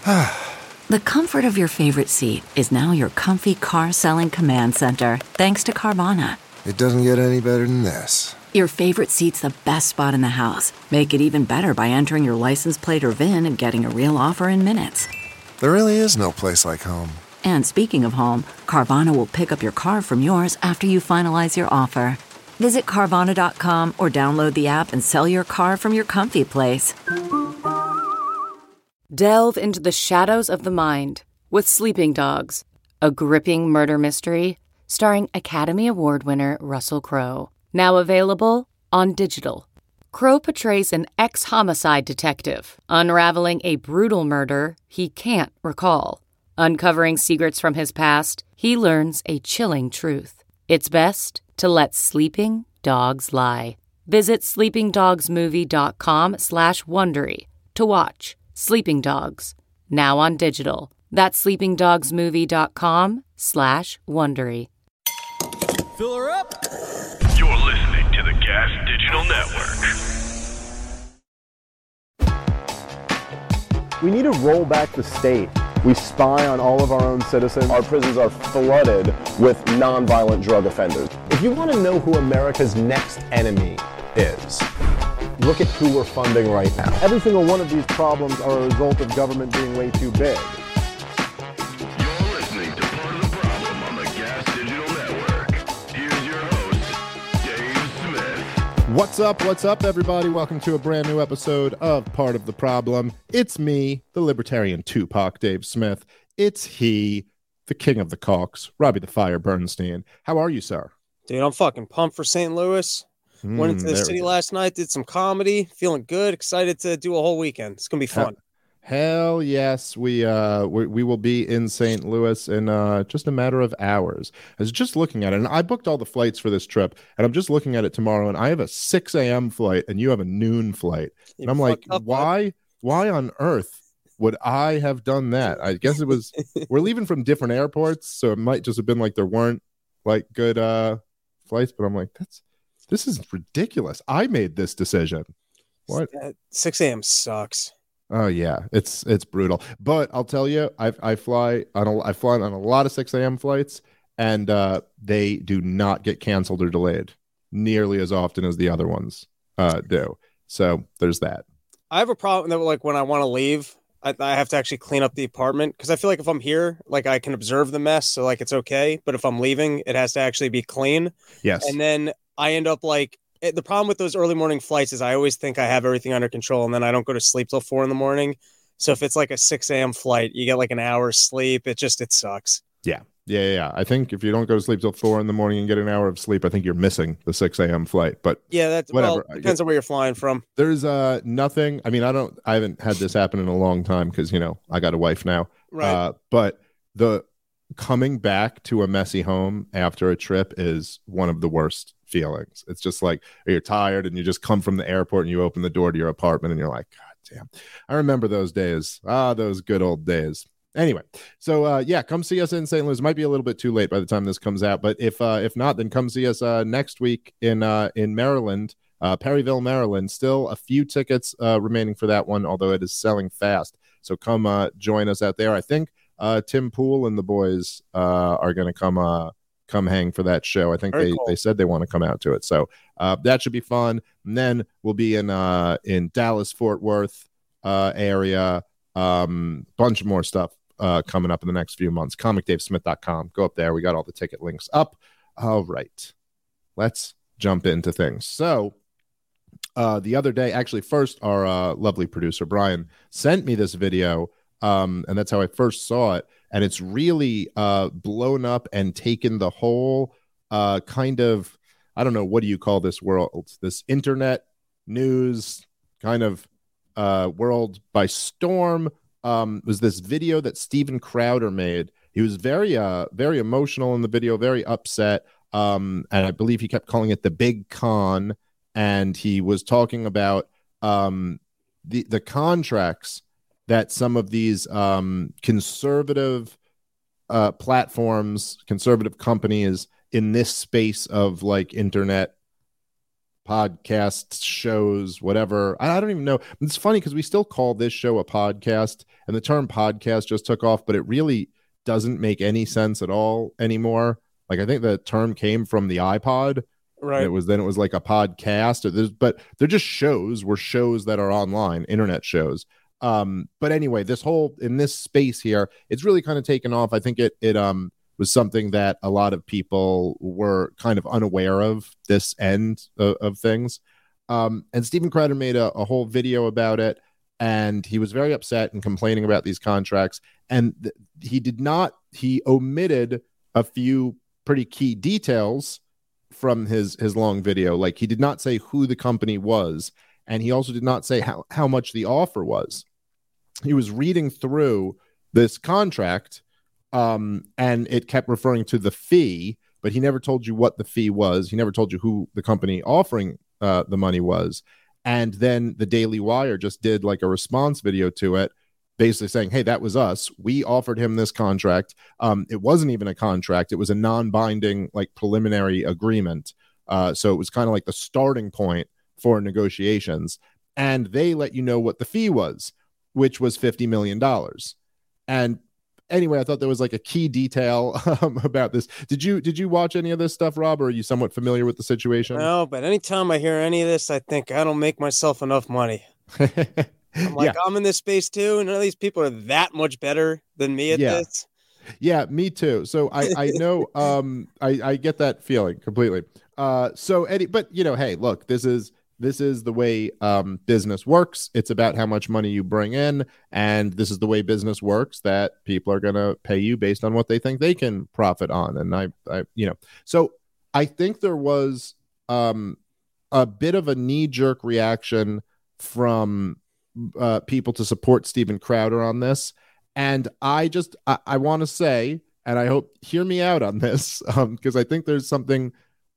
The comfort of your favorite seat is now your comfy car selling command center, thanks to Carvana. It doesn't get any better than this. Your favorite seat's the best spot in the house. Make it even better by entering your license plate or VIN and getting a real offer in minutes. There really is no place like home. And speaking of home, Carvana will pick up your car from yours after you finalize your offer. Visit Carvana.com or download the app and sell your car from your comfy place. Delve into the shadows of the mind with Sleeping Dogs, a gripping murder mystery starring Academy Award winner Russell Crowe. Now available on digital. Crowe portrays an ex-homicide detective unraveling a brutal murder he can't recall. Uncovering secrets from his past, he learns a chilling truth. It's best to let sleeping dogs lie. Visit sleepingdogsmovie.com/Wondery to watch Sleeping Dogs, now on digital. That's sleepingdogsmovie.com/Wondery. Fill her up. You're listening to the Gas Digital Network. We need to roll back the state. We spy on all of our own citizens. Our prisons are flooded with nonviolent drug offenders. If you want to know who America's next enemy is, look at who we're funding right now. Every single one of these problems are a result of government being way too big. You're listening to Part of the Problem on the Gas Digital Network. Here's your host, Dave Smith. What's up, everybody? Welcome to a brand new episode of Part of the Problem. It's me, the libertarian Tupac Dave Smith. It's he, the king of the Caucs, Robbie the Fire Bernstein. How are you, sir? Dude, I'm fucking pumped for St. Louis. Went into the city last night, did some comedy, feeling good, excited to do a whole weekend. It's going to be fun. Hell yes, we will be in St. Louis in just a matter of hours. I was just looking at it, and I booked all the flights for this trip, and I'm just looking at it tomorrow, and I have a 6 a.m. flight, and you have a noon flight. And I'm like, why on earth would I have done that? I guess it was, we're leaving from different airports, so it might just have been like there weren't like good flights, but I'm like, this is ridiculous. I made this decision. What? 6 a.m. sucks. Oh yeah, it's brutal. But I'll tell you, I fly on a lot of 6 a.m. flights, and they do not get canceled or delayed nearly as often as the other ones do. So there's that. I have a problem that like when I want to leave, I have to actually clean up the apartment because I feel like if I'm here, like I can observe the mess, so like it's okay. But if I'm leaving, it has to actually be clean. Yes. And then I end up like the problem with those early morning flights is I always think I have everything under control, and then I don't go to sleep till 4 a.m. So if it's like a 6 a.m. flight, you get like an hour's sleep. It sucks. Yeah. I think if you don't go to sleep till 4 a.m. and get an hour of sleep, I think you're missing the 6 a.m. flight. But yeah, that's whatever. Well, depends on where you're flying from. There's nothing. I mean, I haven't had this happen in a long time because I got a wife now. Right. But the coming back to a messy home after a trip is one of the worst feelings. It's just like you're tired and you just come from the airport and you open the door to your apartment and you're like, God damn, I remember those days. Those good old days. Anyway, so come see us in St. Louis. It might be a little bit too late by the time this comes out, but if not, then come see us next week in Maryland, Perryville, Maryland. Still a few tickets remaining for that one, although it is selling fast. So come join us out there. I think Tim Pool and the boys are going to come hang for that show. I think they said they want to come out to it. So that should be fun. And then we'll be in Dallas, Fort Worth area. Bunch of more stuff coming up in the next few months. ComicDaveSmith.com. Go up there. We got all the ticket links up. All right. Let's jump into things. So the other day, actually first, our lovely producer, Brian, sent me this video. And that's how I first saw it. And it's really blown up and taken the whole kind of, I don't know, what do you call this world? This internet news kind of world by storm. Was this video that Steven Crowder made. He was very emotional in the video, very upset. And I believe he kept calling it the big con. And he was talking about the contracts that some of these conservative platforms, conservative companies in this space of like internet podcasts, shows, whatever. I don't even know. It's funny because we still call this show a podcast, and the term podcast just took off, but it really doesn't make any sense at all anymore. Like, I think the term came from the iPod. Right. It was like a podcast, but they're just shows. We're shows that are online, internet shows. But anyway, in this space here, it's really kind of taken off. I think it was something that a lot of people were kind of unaware of, this end of things. And Steven Crowder made a whole video about it, and he was very upset and complaining about these contracts. And he omitted a few pretty key details from his long video. Like, he did not say who the company was, and he also did not say how much the offer was. He was reading through this contract, and it kept referring to the fee, but he never told you what the fee was. He never told you who the company offering the money was. And then the Daily Wire just did like a response video to it, basically saying, hey, that was us. We offered him this contract. It wasn't even a contract. It was a non-binding, like, preliminary agreement. So it was kind of like the starting point for negotiations. And they let you know what the fee was, which was $50 million. And anyway, I thought there was like a key detail about this. Did you watch any of this stuff, Rob, or are you somewhat familiar with the situation? No, but anytime I hear any of this, I think I don't make myself enough money. I'm like, yeah. I'm in this space too, and none of these people are that much better than me at this. Yeah, me too. So I know I get that feeling completely. So Eddie, but hey, look, this is the way business works. It's about how much money you bring in, and this is the way business works, that people are going to pay you based on what they think they can profit on. And so I think there was a bit of a knee-jerk reaction from people to support Steven Crowder on this. And I want to say, and I hope, hear me out on this, because I think there's something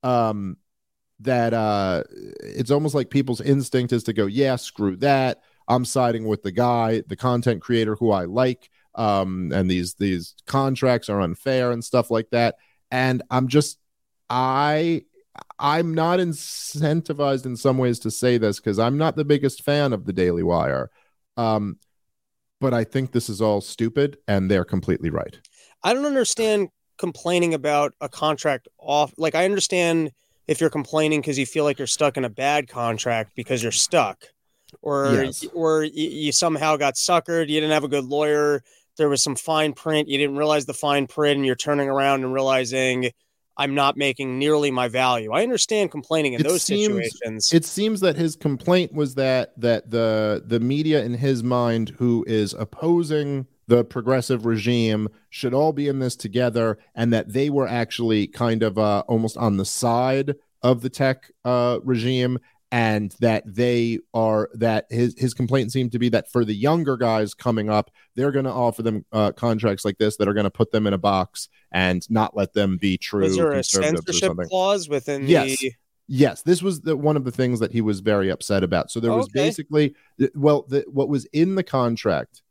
that it's almost like people's instinct is to go, yeah, screw that. I'm siding with the content creator who I like, and these contracts are unfair and stuff like that. And I'm not incentivized in some ways to say this, because I'm not the biggest fan of the Daily Wire. But I think this is all stupid, and they're completely right. I don't understand complaining about a contract off. Like, I understand if you're complaining because you feel like you're stuck in a bad contract because you're stuck, or you somehow got suckered. You didn't have a good lawyer. There was some fine print. You didn't realize the fine print, and you're turning around and realizing, I'm not making nearly my value. I understand complaining in those situations. It seems that his complaint was that the media in his mind, who is opposing the progressive regime, should all be in this together, and that they were actually kind of almost on the side of the tech regime, and that his complaint seemed to be that for the younger guys coming up, they're going to offer them contracts like this that are going to put them in a box and not let them be true conservatives. Was there a censorship clause within the... Yes, this was one of the things that he was very upset about. So there was basically, what was in the contract,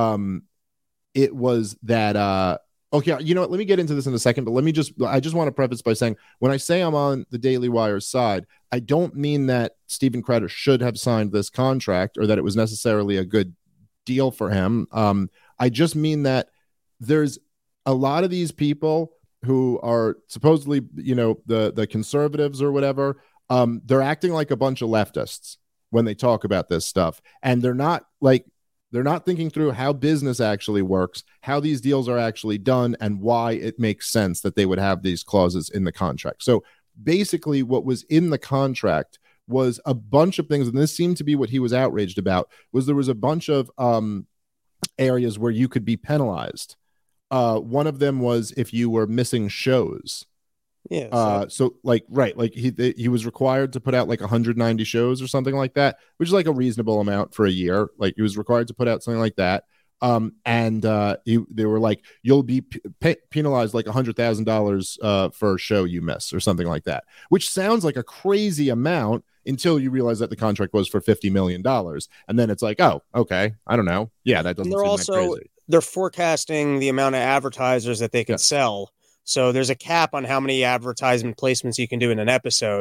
it was that... Okay, you know what? Let me get into this in a second, but I just want to preface by saying, when I say I'm on the Daily Wire's side, I don't mean that Steven Crowder should have signed this contract or that it was necessarily a good deal for him. I just mean that there's a lot of these people who are supposedly, the conservatives or whatever, they're acting like a bunch of leftists when they talk about this stuff. And they're not thinking through how business actually works, how these deals are actually done, and why it makes sense that they would have these clauses in the contract. So basically what was in the contract was a bunch of things, and this seemed to be what he was outraged about, was there was a bunch of areas where you could be penalized. One of them was if you were missing shows. Yeah. So he was required to put out like 190 shows or something like that, which is like a reasonable amount for a year. Like, he was required to put out something like that. They were like, you'll be penalized like $100,000 for a show you miss or something like that, which sounds like a crazy amount until you realize that the contract was for $50 million. And then it's like, oh, okay, I don't know. Yeah, that doesn't seem that crazy. They're forecasting the amount of advertisers that they can sell. So there's a cap on how many advertisement placements you can do in an episode.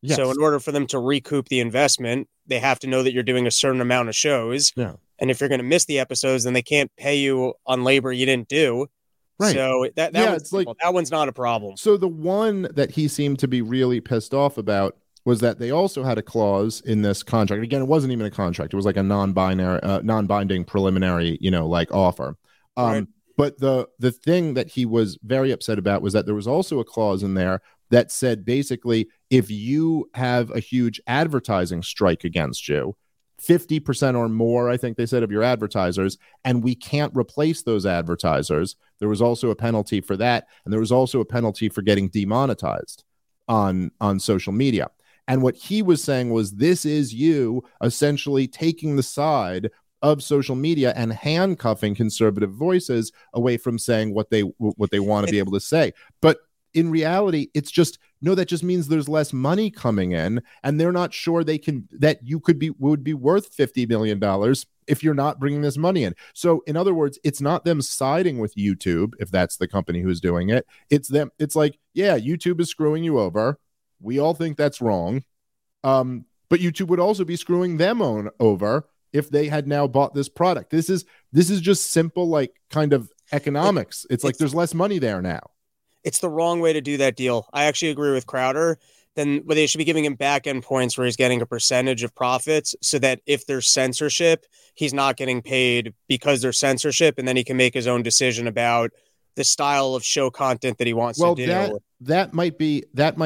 Yes. So in order for them to recoup the investment, they have to know that you're doing a certain amount of shows. Yeah. And if you're going to miss the episodes, then they can't pay you on labor you didn't do. Right. So that one's not a problem. So the one that he seemed to be really pissed off about was that they also had a clause in this contract. Again, it wasn't even a contract. It was like a non-binding preliminary, like offer. Right. But the thing that he was very upset about was that there was also a clause in there that said basically, if you have a huge advertising strike against you, 50% or more, I think they said, of your advertisers, and we can't replace those advertisers, there was also a penalty for that. And there was also a penalty for getting demonetized on social media. And what he was saying was, this is you essentially taking the side of social media and handcuffing conservative voices away from saying what they want to be able to say. But in reality, it's just, no, that just means there's less money coming in, and they're not sure would be worth $50 million if you're not bringing this money in. So in other words, it's not them siding with YouTube, if that's the company who's doing it. It's them. It's like, yeah, YouTube is screwing you over. We all think that's wrong. But YouTube would also be screwing them over if they had now bought this product. This is just simple, like, kind of economics. It's like there's less money there now. It's the wrong way to do that deal. I actually agree with Crowder. Then they should be giving him back end points where he's getting a percentage of profits, so that if there's censorship, he's not getting paid because there's censorship, and then he can make his own decision about the style of show content that he wants to do. That might be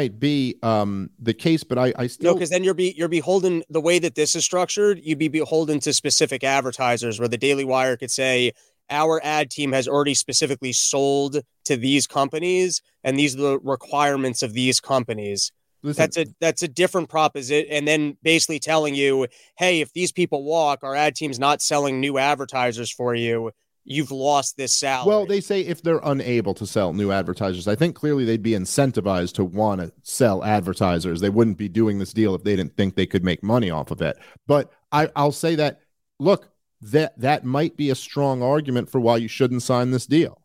the case, but I still, no, because then you're beholden, the way that this is structured, you'd be beholden to specific advertisers, where the Daily Wire could say, our ad team has already specifically sold to these companies, and these are the requirements of these companies. Listen, that's a different proposition. And then basically telling you, hey, if these people walk, our ad team's not selling new advertisers for you. You've lost this salary. Well, they say if they're unable to sell new advertisers, I think clearly they'd be incentivized to want to sell advertisers. They wouldn't be doing this deal if they didn't think they could make money off of it. But I'll say that, look, that might be a strong argument for why you shouldn't sign this deal.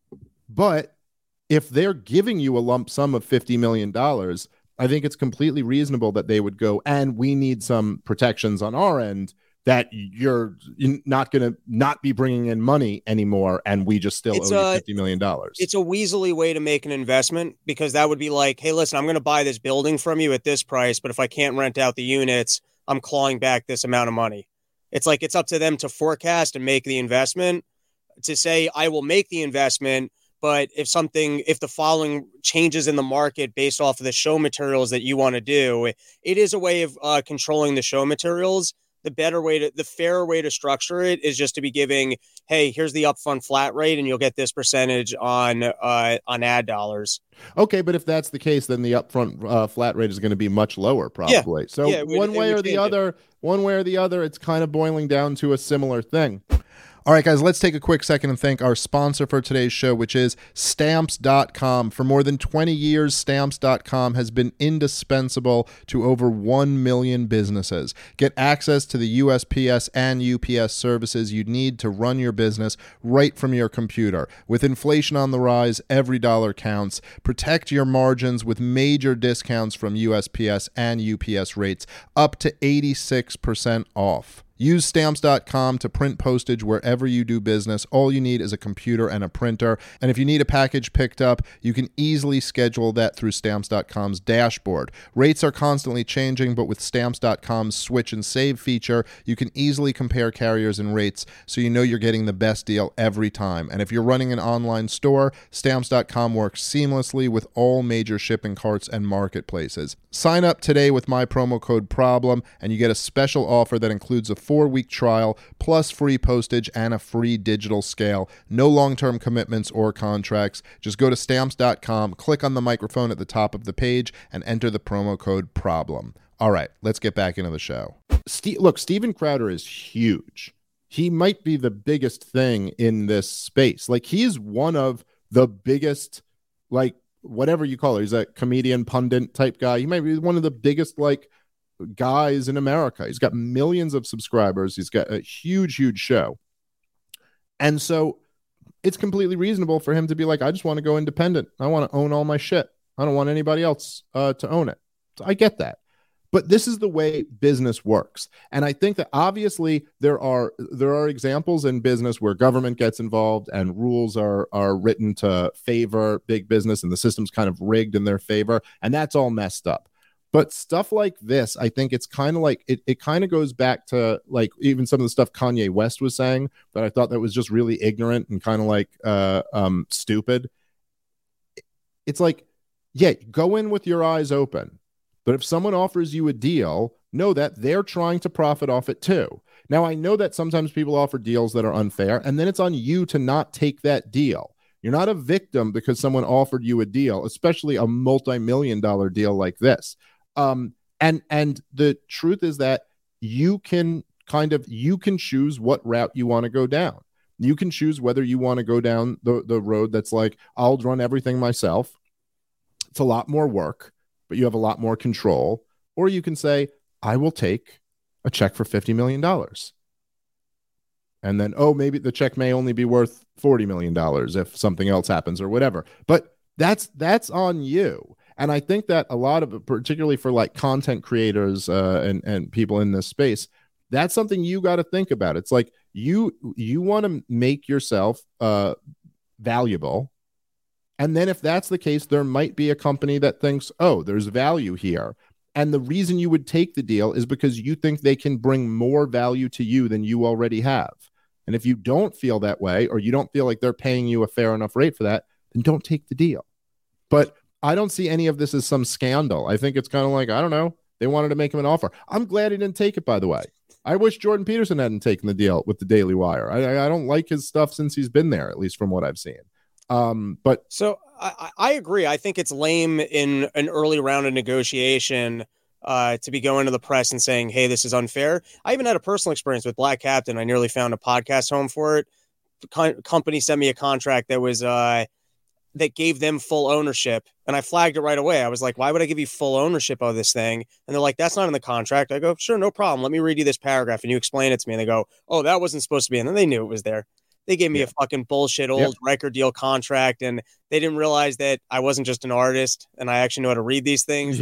But if they're giving you a lump sum of $50 million, I think it's completely reasonable that they would go, and we need some protections on our end that you're not going to not be bringing in money anymore, and we just still owe you $50 million. It's a weaselly way to make an investment, because that would be like, hey, listen, I'm going to buy this building from you at this price, but if I can't rent out the units, I'm clawing back this amount of money. It's like, it's up to them to forecast and make the investment, to say, I will make the investment, but if the following changes in the market based off of the show materials that you want to do, it is a way of controlling the show materials. The fairer way to structure it is just to be giving, hey, here's the upfront flat rate, and you'll get this percentage on ad dollars. Okay, but if that's the case, then the upfront flat rate is going to be much lower, probably. One way or the other, it's kind of boiling down to a similar thing. All right, guys, let's take a quick second and thank our sponsor for today's show, which is Stamps.com. For more than 20 years, Stamps.com has been indispensable to over 1 million businesses. Get access to the USPS and UPS services you need to run your business right from your computer. With inflation on the rise, every dollar counts. Protect your margins with major discounts from USPS and UPS rates, up to 86% off. Use Stamps.com to print postage wherever you do business. All you need is a computer and a printer. And if you need a package picked up, you can easily schedule that through Stamps.com's dashboard. Rates are constantly changing, but with Stamps.com's Switch and Save feature, you can easily compare carriers and rates, so you know you're getting the best deal every time. And if you're running an online store, Stamps.com works seamlessly with all major shipping carts and marketplaces. Sign up today with my promo code PROBLEM, and you get a special offer that includes a 4-week trial, plus free postage and a free digital scale. No long-term commitments or contracts. Just go to Stamps.com, click on the microphone at the top of the page, and enter the promo code PROBLEM. All right, let's get back into the show. Look, Steven Crowder is huge. He might be the biggest thing in this space. Like, he's one of the biggest, like, whatever you call it. He's a comedian, pundit type guy. He might be one of the biggest, like, guys in America. He's got millions of subscribers. He's got a huge show. And so it's completely reasonable for him to be like, I just want to go independent. I want to own all my shit. I don't want anybody else to own it. So I get that. But this is the way business works. And I think that obviously there are examples in business where government gets involved and rules are written to favor big business and the system's kind of rigged in their favor. And that's all messed up. But stuff like this, I think it's kind of like it kind of goes back to like even some of the stuff Kanye West was saying that I thought that was just really ignorant and kind of like stupid. It's like, yeah, go in with your eyes open. But if someone offers you a deal, know that they're trying to profit off it too. Now, I know that sometimes people offer deals that are unfair, and then it's on you to not take that deal. You're not a victim because someone offered you a deal, especially a multi-million-dollar deal like this. And the truth is that you can choose what route you want to go down. You can choose whether you want to go down the road that's like, I'll run everything myself. It's a lot more work, but you have a lot more control. Or you can say, I will take a check for $50 million. And then, maybe the check may only be worth $40 million if something else happens or whatever. But that's on you. And I think that a lot of it, particularly for like content creators and people in this space, that's something you got to think about. It's like you want to make yourself valuable. And then if that's the case, there might be a company that thinks, there's value here. And the reason you would take the deal is because you think they can bring more value to you than you already have. And if you don't feel that way, or you don't feel like they're paying you a fair enough rate for that, then don't take the deal. But I don't see any of this as some scandal. I think it's kind of like, I don't know, they wanted to make him an offer. I'm glad he didn't take it, by the way. I wish Jordan Peterson hadn't taken the deal with the Daily Wire. I don't like his stuff since he's been there, at least from what I've seen. But so I agree. I think it's lame in an early round of negotiation to be going to the press and saying, hey, this is unfair. I even had a personal experience with Black Captain. I nearly found a podcast home for it. The company sent me a contract that was that gave them full ownership, and I flagged it right away. I was like, why would I give you full ownership of this thing? And they're like, that's not in the contract. I go, sure, no problem. Let me read you this paragraph and you explain it to me. And they go, that wasn't supposed to be. And then they knew it was there. They gave me a fucking bullshit old record deal contract, and they didn't realize that I wasn't just an artist and I actually know how to read these things.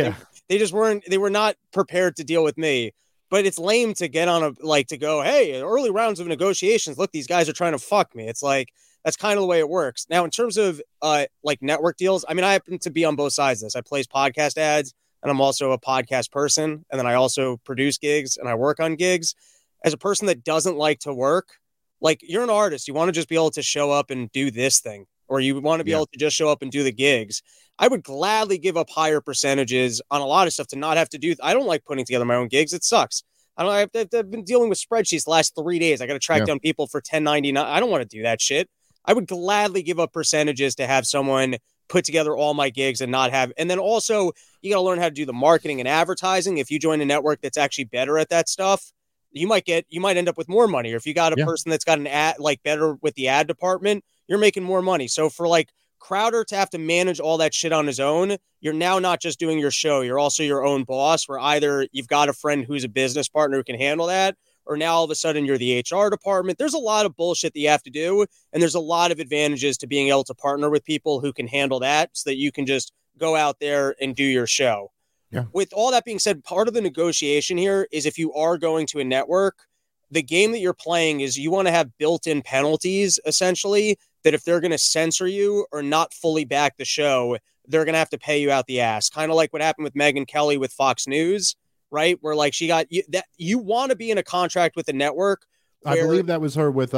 They were not prepared to deal with me. But it's lame to get on to go, hey, early rounds of negotiations, look, these guys are trying to fuck me. It's like, that's kind of the way it works. Now, in terms of like network deals, I mean, I happen to be on both sides of this. I place podcast ads, and I'm also a podcast person. And then I also produce gigs and I work on gigs. As a person that doesn't like to work, like, you're an artist, you want to just be able to show up and do this thing, or you want to be able to just show up and do the gigs. I would gladly give up higher percentages on a lot of stuff to not have to do. I don't like putting together my own gigs. It sucks. I've been dealing with spreadsheets the last 3 days. I got to track down people for $10.99. I don't want to do that shit. I would gladly give up percentages to have someone put together all my gigs and not have. And then also, you got to learn how to do the marketing and advertising. If you join a network that's actually better at that stuff, you might end up with more money. Or if you got a person that's got an ad, like, better with the ad department, you're making more money. So for like Crowder to have to manage all that shit on his own, you're now not just doing your show, you're also your own boss, where either you've got a friend who's a business partner who can handle that, or now all of a sudden you're the HR department. There's a lot of bullshit that you have to do, and there's a lot of advantages to being able to partner with people who can handle that so that you can just go out there and do your show. Yeah. With all that being said, part of the negotiation here is if you are going to a network, the game that you're playing is you want to have built-in penalties, essentially, that if they're going to censor you or not fully back the show, they're going to have to pay you out the ass. Kind of like what happened with Megyn Kelly with Fox News, right? Where like she got that you want to be in a contract with a network. I believe that was her with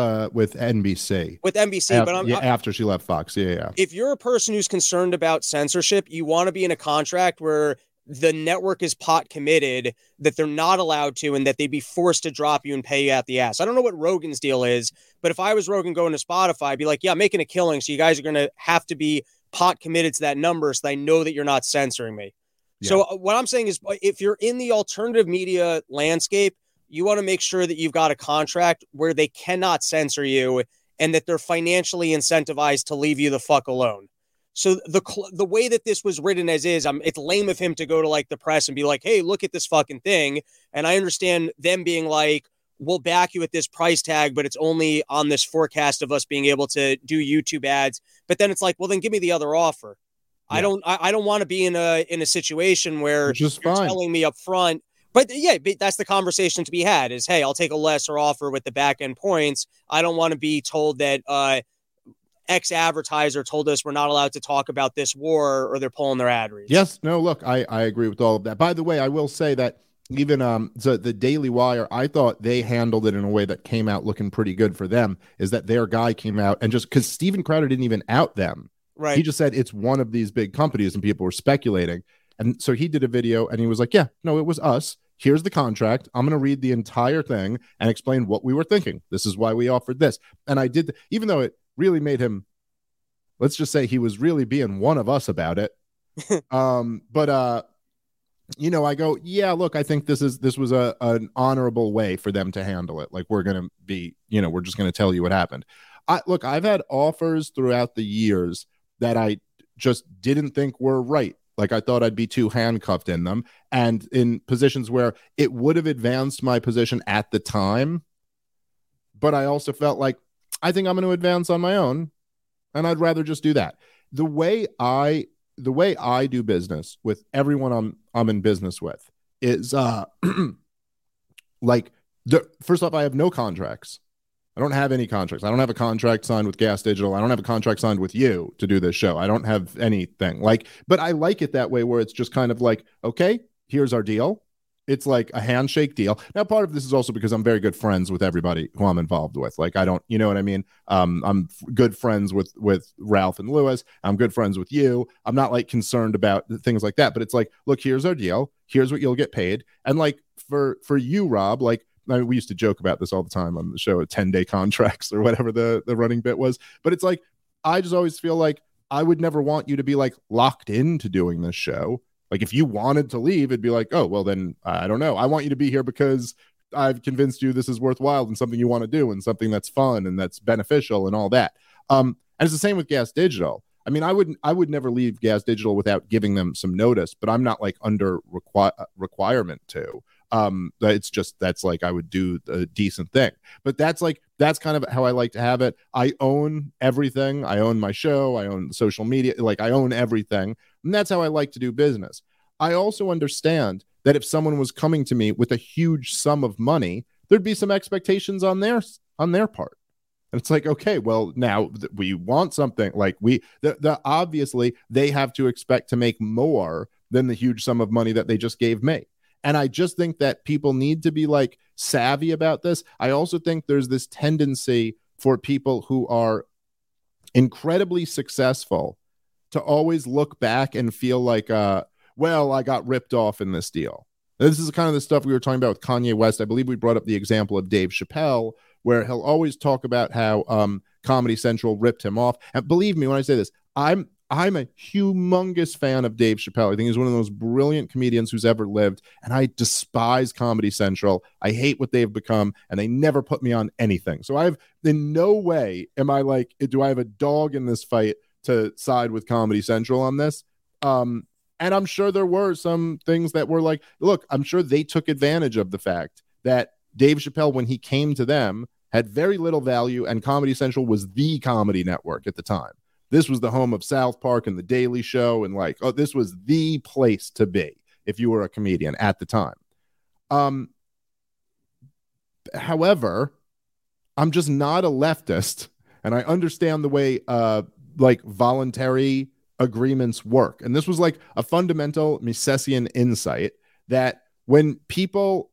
NBC. With NBC, after she left Fox. Yeah. If you're a person who's concerned about censorship, you want to be in a contract where the network is pot committed, that they're not allowed to, and that they'd be forced to drop you and pay you out the ass. I don't know what Rogan's deal is, but if I was Rogan going to Spotify, I'd be like, yeah, I'm making a killing, so you guys are going to have to be pot committed to that number so that I know that you're not censoring me. Yeah. So what I'm saying is, if you're in the alternative media landscape, you want to make sure that you've got a contract where they cannot censor you and that they're financially incentivized to leave you the fuck alone. So the way that this was written as is, it's lame of him to go to like the press and be like, hey, look at this fucking thing. And I understand them being like, we'll back you at this price tag, but it's only on this forecast of us being able to do YouTube ads. But then it's like, well, then give me the other offer. I don't want to be in a situation where you're telling me up front. But yeah, that's the conversation to be had is, hey, I'll take a lesser offer with the back end points. I don't want to be told that X advertiser told us we're not allowed to talk about this war or they're pulling their ad reads. Yes. No, look, I agree with all of that. By the way, I will say that even the Daily Wire, I thought they handled it in a way that came out looking pretty good for them, is that their guy came out and just because Steven Crowder didn't even out them. Right. He just said it's one of these big companies and people were speculating. And so he did a video and he was like, yeah, no, it was us. Here's the contract. I'm going to read the entire thing and explain what we were thinking. This is why we offered this. And I did, even though it really made him, let's just say he was really being one of us about it. But I go, yeah, look, I think this was an honorable way for them to handle it. Like we're going to be, we're just going to tell you what happened. I've had offers throughout the years that I just didn't think were right. Like I thought I'd be too handcuffed in them and in positions where it would have advanced my position at the time. But I also felt like I think I'm going to advance on my own and I'd rather just do that. The way I do business with everyone I'm in business with is first off, I have no contracts. I don't have any contracts. I don't have a contract signed with Gas Digital. I don't have a contract signed with you to do this show. I don't have anything but I like it that way where it's just kind of like, okay, here's our deal. It's like a handshake deal. Now, part of this is also because I'm very good friends with everybody who I'm involved with. Like, I don't, you know what I mean? I'm good friends with Ralph and Lewis. I'm good friends with you. I'm not like concerned about things like that, but it's like, look, here's our deal. Here's what you'll get paid. And like for you, Rob, like, I mean, we used to joke about this all the time on the show, 10-day contracts or whatever the running bit was. But it's like, I just always feel like I would never want you to be like locked into doing this show. Like if you wanted to leave, it'd be like, oh, well, then I don't know. I want you to be here because I've convinced you this is worthwhile and something you want to do and something that's fun and that's beneficial and all that. And it's the same with Gas Digital. I mean, I would never leave Gas Digital without giving them some notice, but I'm not like under requirement to. It's just that's like I would do a decent thing, but that's kind of how I like to have it. I own everything. I own my show. I own social media. Like I own everything, and that's how I like to do business. I also understand that if someone was coming to me with a huge sum of money, there'd be some expectations on their part. And it's like, okay, well, now we want something like obviously they have to expect to make more than the huge sum of money that they just gave me. And I just think that people need to be like savvy about this. I also think there's this tendency for people who are incredibly successful to always look back and feel like, well, I got ripped off in this deal. This is kind of the stuff we were talking about with Kanye West. I believe we brought up the example of Dave Chappelle, where he'll always talk about how Comedy Central ripped him off. And believe me when I say this, I'm a humongous fan of Dave Chappelle. I think he's one of the most brilliant comedians who's ever lived, and I despise Comedy Central. I hate what they've become, and they never put me on anything. So in no way am I like, do I have a dog in this fight to side with Comedy Central on this? And I'm sure there were some things that were like, look, I'm sure they took advantage of the fact that Dave Chappelle, when he came to them, had very little value, and Comedy Central was the comedy network at the time. This was the home of South Park and The Daily Show, and like, this was the place to be if you were a comedian at the time. However, I'm just not a leftist, and I understand the way like voluntary agreements work. And this was like a fundamental Misesian insight that when people,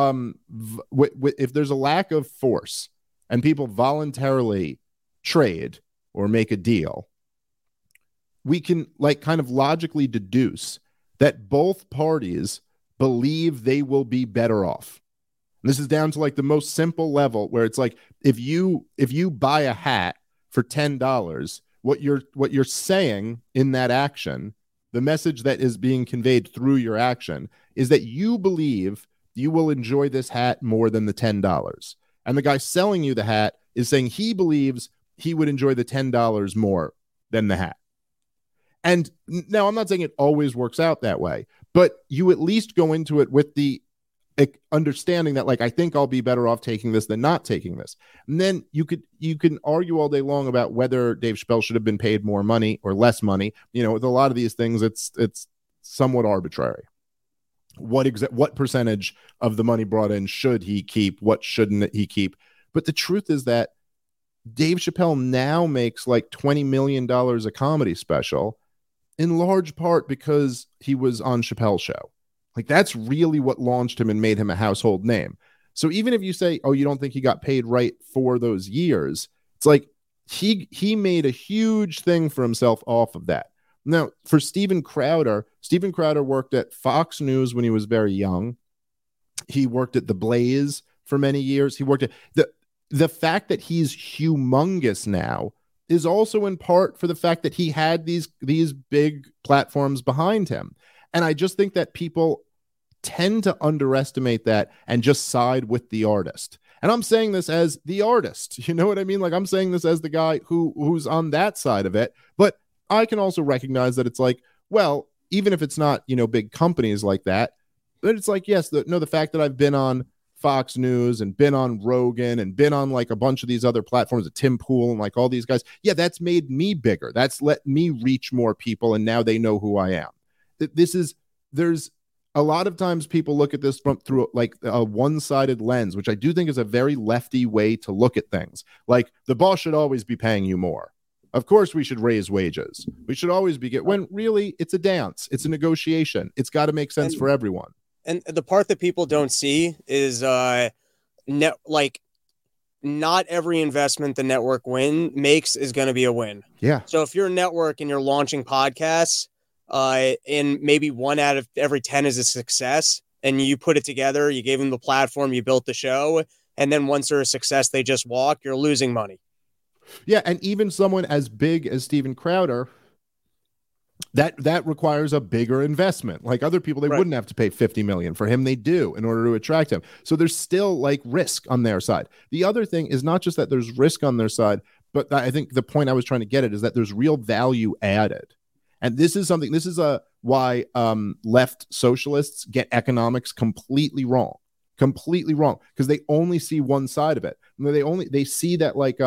if there's a lack of force and people voluntarily trade or make a deal, we can like kind of logically deduce that both parties believe they will be better off. And this is down to like the most simple level where it's like, if you buy a hat for $10, what you're saying in that action, the message that is being conveyed through your action is that you believe you will enjoy this hat more than the $10. And the guy selling you the hat is saying he believes he would enjoy the $10 more than the hat. And now I'm not saying it always works out that way, but you at least go into it with the understanding that, like, I think I'll be better off taking this than not taking this. And then you can argue all day long about whether Dave Chappelle should have been paid more money or less money. You know, with a lot of these things, it's somewhat arbitrary. What percentage of the money brought in should he keep? What shouldn't he keep? But the truth is that Dave Chappelle now makes like $20 million a comedy special, in large part because he was on Chappelle's show. Like, that's really what launched him and made him a household name. So even if you say, oh, you don't think he got paid right for those years, it's like he made a huge thing for himself off of that. Now, for Steven Crowder worked at Fox News when he was very young. He worked at The Blaze for many years. He worked at the fact that he's humongous now is also in part for the fact that he had these big platforms behind him. And I just think that people tend to underestimate that and just side with the artist. And I'm saying this as the artist, you know what I mean? Like, I'm saying this as the guy who's on that side of it. But I can also recognize that it's like, well, even if it's not, you know, big companies like that, but it's like, yes, the fact that I've been on Fox News and been on Rogan and been on like a bunch of these other platforms, Tim Pool and like all these guys, yeah, that's made me bigger. That's let me reach more people, and now they know who I am. There's a lot of times people look at this through like a one-sided lens, which I do think is a very lefty way to look at things. Like, the boss should always be paying you more. Of course we should raise wages. We should always be when really it's a dance. It's a negotiation. It's got to make sense for everyone. And the part that people don't see is not every investment the network makes is going to be a win. Yeah. So if you're a network and you're launching podcasts, and maybe 1 out of every 10 is a success, and you put it together, you gave them the platform, you built the show, and then once they're a success, they just walk, you're losing money. Yeah, and even someone as big as Steven Crowder, that requires a bigger investment. Like other people, they wouldn't have to pay $50 million. For him, they do in order to attract him. So there's still like risk on their side. The other thing is not just that there's risk on their side, but I think the point I was trying to get at is that there's real value added. And this is why left socialists get economics completely wrong, because they only see one side of it. They see that like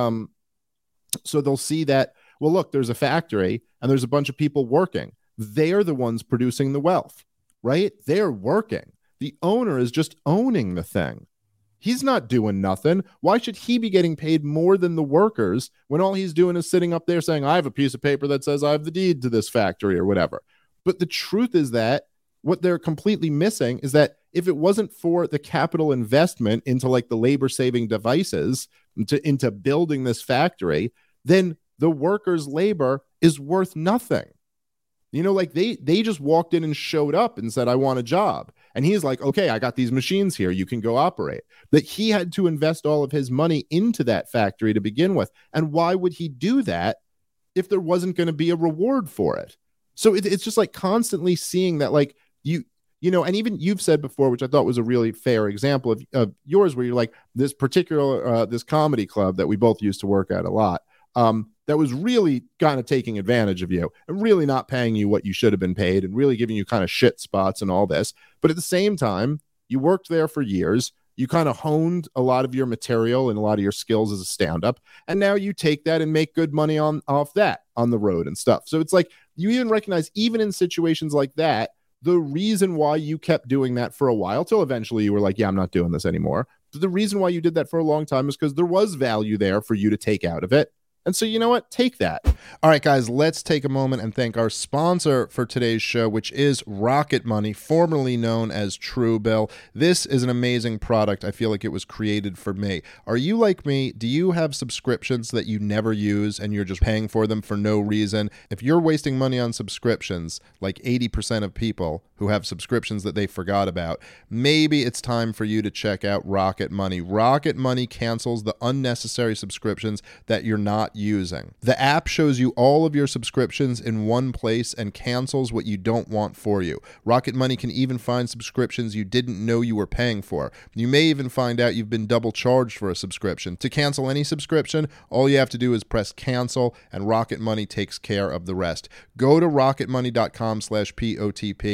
so they'll see that, well, look, there's a factory and there's a bunch of people working. They're the ones producing the wealth, right? They're working. The owner is just owning the thing. He's not doing nothing. Why should he be getting paid more than the workers when all he's doing is sitting up there saying, I have a piece of paper that says I have the deed to this factory or whatever? But the truth is that what they're completely missing is that if it wasn't for the capital investment into like the labor saving devices into building this factory, then the workers' labor is worth nothing. You know, like they just walked in and showed up and said, I want a job. And he's like, okay, I got these machines here. You can go operate. That he had to invest all of his money into that factory to begin with. And why would he do that if there wasn't going to be a reward for it? So it's just like constantly seeing that, like, you know, and even you've said before, which I thought was a really fair example of yours, where you're like, this particular, this comedy club that we both used to work at a lot, that was really kind of taking advantage of you and really not paying you what you should have been paid and really giving you kind of shit spots and all this. But at the same time, you worked there for years. You kind of honed a lot of your material and a lot of your skills as a stand-up. And now you take that and make good money off that on the road and stuff. So it's like, you even recognize, even in situations like that, the reason why you kept doing that for a while till eventually you were like, yeah, I'm not doing this anymore. But the reason why you did that for a long time is because there was value there for you to take out of it. And so, you know what? Take that. All right, guys, let's take a moment and thank our sponsor for today's show, which is Rocket Money, formerly known as Truebill. This is an amazing product. I feel like it was created for me. Are you like me? Do you have subscriptions that you never use and you're just paying for them for no reason? If you're wasting money on subscriptions, like 80% of people who have subscriptions that they forgot about, maybe it's time for you to check out Rocket Money. Rocket Money cancels the unnecessary subscriptions that you're not using. The app shows you all of your subscriptions in one place and cancels what you don't want for you. Rocket Money can even find subscriptions you didn't know you were paying for. You may even find out you've been double charged for a subscription. To cancel any subscription, all you have to do is press cancel, and Rocket Money takes care of the rest. Go to rocketmoney.com/POTP.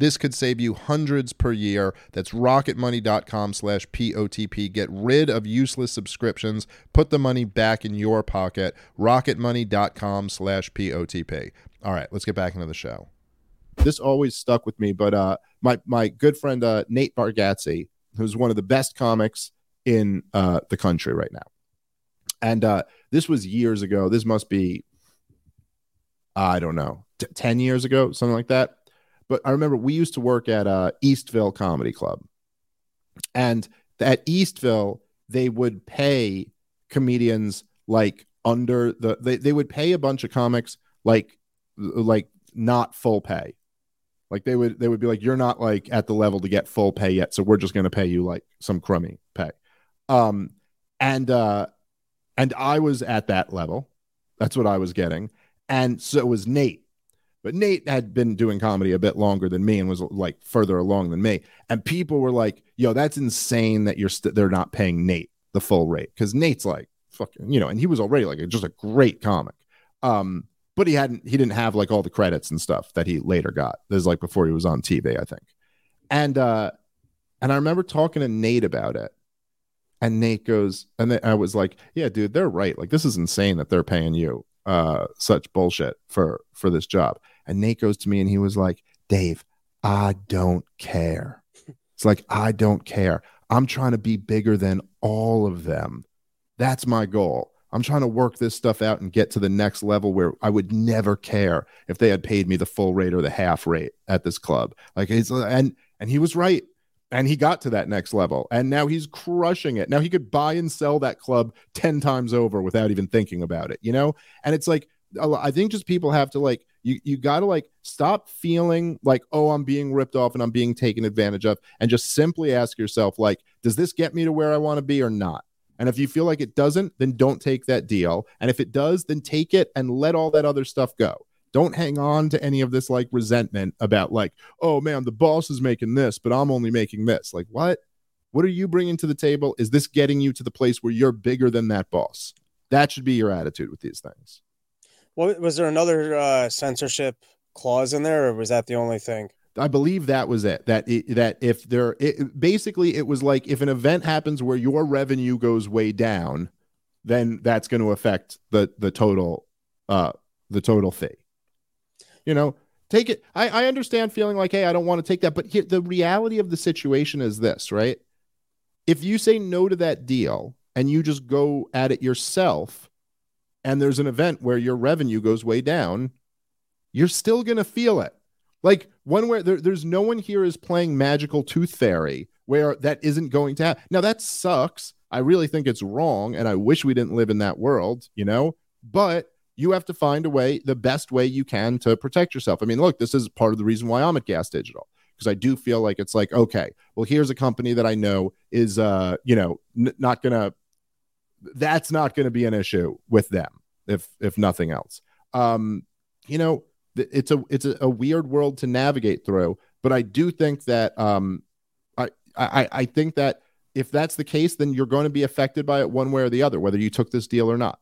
This could save you hundreds per year. That's rocketmoney.com/POTP. Get rid of useless subscriptions. Put the money back in your pocket. rocketmoney.com/POTP. All right, let's get back into the show. This always stuck with me, but my good friend Nate Bargatze, who's one of the best comics in the country right now. And this was years ago. This must be, I don't know, 10 years ago, something like that. But I remember we used to work at Eastville Comedy Club. And at Eastville, they would pay comedians like under the, they would pay a bunch of comics like not full pay. Like they would be like, you're not like at the level to get full pay yet, so we're just going to pay you like some crummy pay. And I was at that level. That's what I was getting. And so was Nate. But Nate had been doing comedy a bit longer than me and was like further along than me. And people were like, yo, that's insane that they're not paying Nate the full rate. Because Nate's like fucking, and he was already like just a great comic. But he didn't have like all the credits and stuff that he later got. This is like before he was on TV, I think. And I remember talking to Nate about it. And Nate goes, and I was like, yeah, dude, they're right. Like, this is insane that they're paying you such bullshit for this job. And Nate goes to me and he was like, Dave, I don't care. It's like, I don't care. I'm trying to be bigger than all of them. That's my goal. I'm trying to work this stuff out and get to the next level where I would never care if they had paid me the full rate or the half rate at this club. Like, and he was right. And he got to that next level. And now he's crushing it. Now he could buy and sell that club 10 times over without even thinking about it, And it's like, I think just people have to like, you got to like stop feeling like, oh, I'm being ripped off and I'm being taken advantage of. And just simply ask yourself, like, does this get me to where I want to be or not? And if you feel like it doesn't, then don't take that deal. And if it does, then take it and let all that other stuff go. Don't hang on to any of this like resentment about like, oh man, the boss is making this, but I'm only making this. Like, what? What are you bringing to the table? Is this getting you to the place where you're bigger than that boss? That should be your attitude with these things. Well, was there another censorship clause in there, or was that the only thing? I believe that was it. Basically it was like if an event happens where your revenue goes way down, then that's going to affect the total fee. Take it. I understand feeling like, hey, I don't want to take that. But here, the reality of the situation is this, right? If you say no to that deal and you just go at it yourself and there's an event where your revenue goes way down, you're still going to feel it. Like one where there's no one here is playing magical tooth fairy where that isn't going to happen. Now that sucks. I really think it's wrong. And I wish we didn't live in that world, but you have to find a way, the best way you can to protect yourself. I mean, look, this is part of the reason why I'm at Gas Digital, because I do feel like it's like, okay, well, here's a company that I know is, not going to, that's not going to be an issue with them if nothing else. It's a weird world to navigate through, but I do think that, I think that if that's the case, then you're going to be affected by it one way or the other, whether you took this deal or not.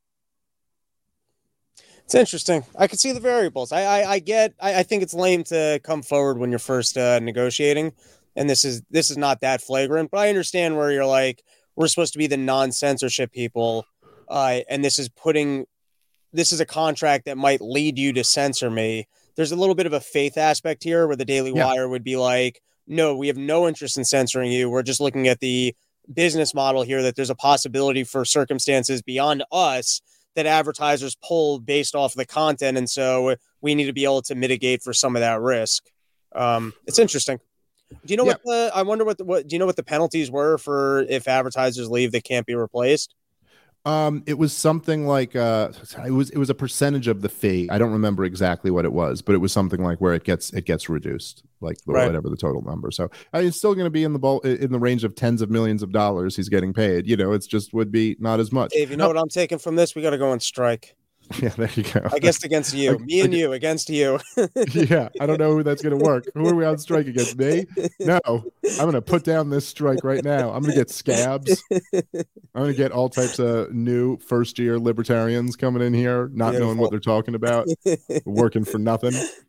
It's interesting. I could see the variables. I think it's lame to come forward when you're first negotiating, and this is not that flagrant. But I understand where you're like, we're supposed to be the non-censorship people, and this is a contract that might lead you to censor me. There's a little bit of a faith aspect here, where the Daily Wire would be like, no, we have no interest in censoring you. We're just looking at the business model here, that there's a possibility for circumstances beyond us that advertisers pull based off the content. And so we need to be able to mitigate for some of that risk. It's interesting. Do you know do you know what the penalties were for if advertisers leave, they can't be replaced? It was something like it was a percentage of the fee. I don't remember exactly what it was, but it was something like where it gets reduced, like whatever the total number. So it's still going to be in the range of tens of millions of dollars he's getting paid. It's just would be not as much. Dave, you know what I'm taking from this? We got to go on strike. Yeah, there you go. I guess against you, me and you against you. Yeah, I don't know who that's going to work. Who are we on strike against? Me? No, I'm going to put down this strike right now. I'm going to get scabs. I'm going to get all types of new first-year libertarians coming in here, not knowing what they're talking about, working for nothing.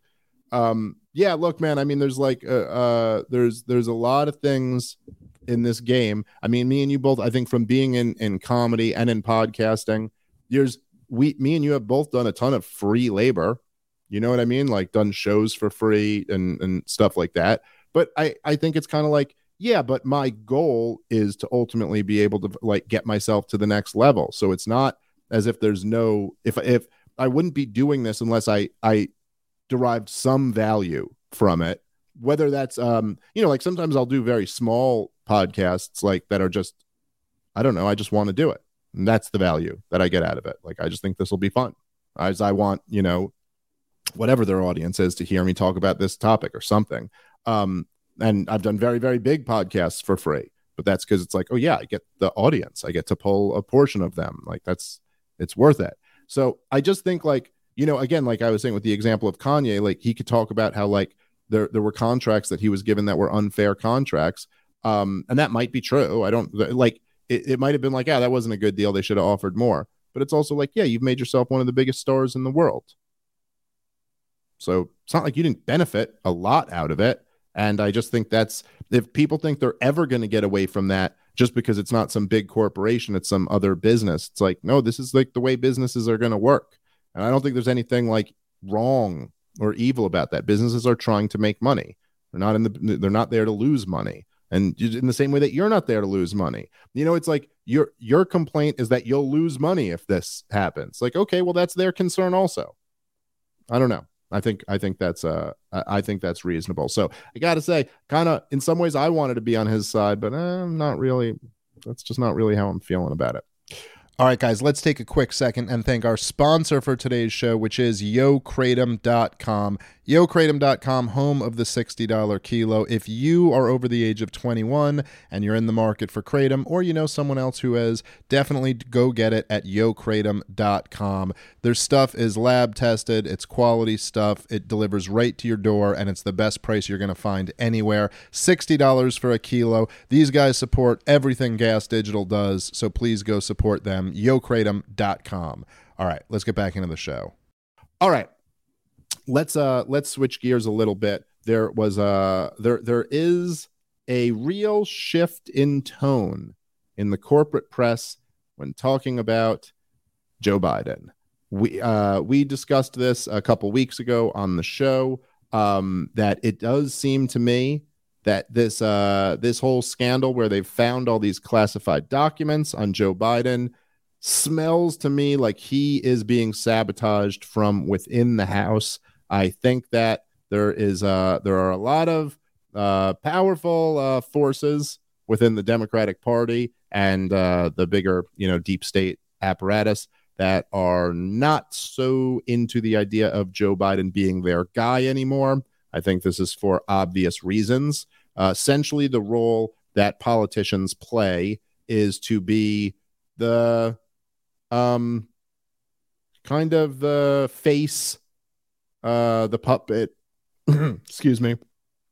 Yeah, look, man, I mean, there's like there's a lot of things in this game. I mean, me and you both, I think, from being in comedy and in podcasting, me and you have both done a ton of free labor. You know what I mean? Like done shows for free and stuff like that. But I think it's kind of like, yeah, but my goal is to ultimately be able to like get myself to the next level. So it's not as if there's no, if I wouldn't be doing this unless I derived some value from it, whether that's, like sometimes I'll do very small podcasts like that are just, I don't know, I just want to do it. And that's the value that I get out of it. Like, I just think this will be fun, as I want, whatever their audience is to hear me talk about this topic or something. And I've done very, very big podcasts for free, but that's because it's like, oh yeah, I get the audience. I get to pull a portion of them. Like it's worth it. So I just think like, again, like I was saying with the example of Kanye, like he could talk about how like there were contracts that he was given that were unfair contracts. And that might be true. I don't like it might have been like, that wasn't a good deal. They should have offered more. But it's also like, yeah, you've made yourself one of the biggest stars in the world. So it's not like you didn't benefit a lot out of it. And I just think that's, if people think they're ever going to get away from that just because it's not some big corporation, it's some other business. It's like, no, this is like the way businesses are going to work. And I don't think there's anything like wrong or evil about that. Businesses are trying to make money. They're not there to lose money. And in the same way that you're not there to lose money, it's like your complaint is that you'll lose money if this happens. Like, okay, well, that's their concern also. I don't know. I think that's reasonable. So I got to say, kind of in some ways, I wanted to be on his side, but I'm not really. That's just not really how I'm feeling about it. All right, guys, let's take a quick second and thank our sponsor for today's show, which is YoKratom.com. YoKratom.com, home of the $60 kilo. If you are over the age of 21 and you're in the market for Kratom, or you know someone else who is, definitely go get it at YoKratom.com. Their stuff is lab tested. It's quality stuff. It delivers right to your door, and it's the best price you're going to find anywhere. $60 for a kilo. These guys support everything Gas Digital does, so please go support them. YoKratom.com. All right, let's get back into the show. All right. Let's switch gears a little bit. There is a real shift in tone in the corporate press when talking about Joe Biden. We discussed this a couple weeks ago on the show, that it does seem to me that this whole scandal where they've found all these classified documents on Joe Biden smells to me like he is being sabotaged from within the House. I think that there are a lot of powerful forces within the Democratic Party and the bigger, deep state apparatus that are not so into the idea of Joe Biden being their guy anymore. I think this is for obvious reasons. Essentially, the role that politicians play is to be the kind of the face, the puppet, excuse me,